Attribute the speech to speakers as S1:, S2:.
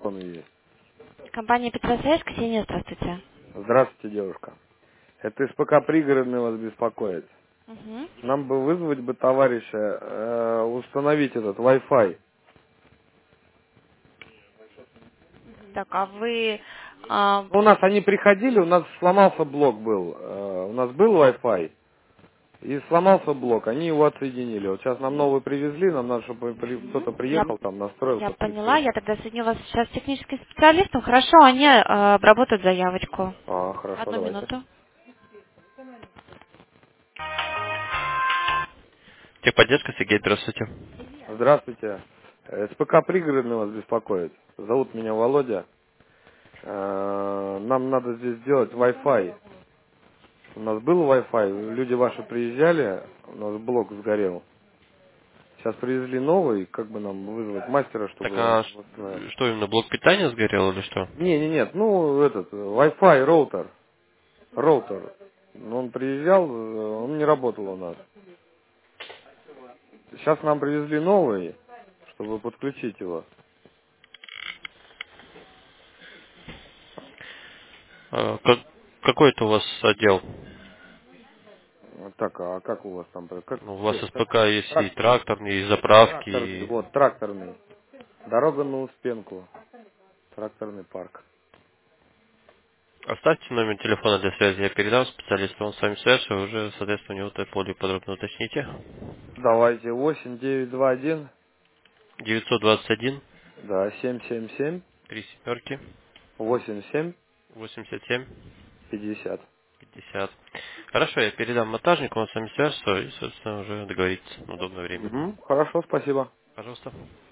S1: Он есть.
S2: Компания Петросвязь, Ксения, здравствуйте.
S1: Здравствуйте, девушка. Это СПК пригородный вас беспокоит.
S2: Мгм.
S1: Нам бы вызвать бы товарища, установить этот Wi-Fi.
S2: Так, а вы...
S1: Ну, у нас они приходили, у нас сломался блок был. У нас был Wi-Fi, и сломался блок, они его отсоединили. Вот сейчас нам новый привезли, нам надо, чтобы
S2: Мгм.
S1: кто-то приехал, там настроил,
S2: Я поняла,
S1: подключил.
S2: я тогда соединю вас сейчас с техническим специалистом. Хорошо, они обработают заявочку.
S1: Хорошо,
S2: Одну
S1: давайте.
S2: минуту.
S3: Техподдержка, Сергей, здравствуйте.
S1: Здравствуйте. СПК пригородный вас беспокоит. Зовут меня Володя. Нам надо здесь сделать Wi-Fi. У нас был Wi-Fi, люди ваши приезжали, у нас блок сгорел. Сейчас привезли новый, как бы нам вызвать мастера,
S3: Так,
S1: чтобы
S3: а
S1: восстановить.
S3: что именно, блок питания сгорел или что?
S1: Нет, ну этот, Wi-Fi, роутер. Но он приезжал, он не работал у нас. Сейчас нам привезли новый, чтобы подключить его.
S3: Какой это у вас отдел?
S1: Так, а как у вас там, как,
S3: Ну, у вас
S1: где?
S3: СПК есть и
S1: Трак-
S3: тракторный, и заправки.
S1: тракторный, вот, тракторный. Дорога на Успенку, тракторный парк.
S3: Оставьте номер телефона для связи, я передам специалисту, он с вами свяжется, вы уже, соответственно, у него это более подробно уточните.
S1: Давайте, 8921,
S3: 921
S1: да, 777.
S3: 3 семерки
S1: 87
S3: 87
S1: 50.
S3: 50. Хорошо, я передам монтажнику, он с вами свяжется и, собственно, уже договорится на удобное время.
S1: Хорошо, спасибо.
S3: Пожалуйста.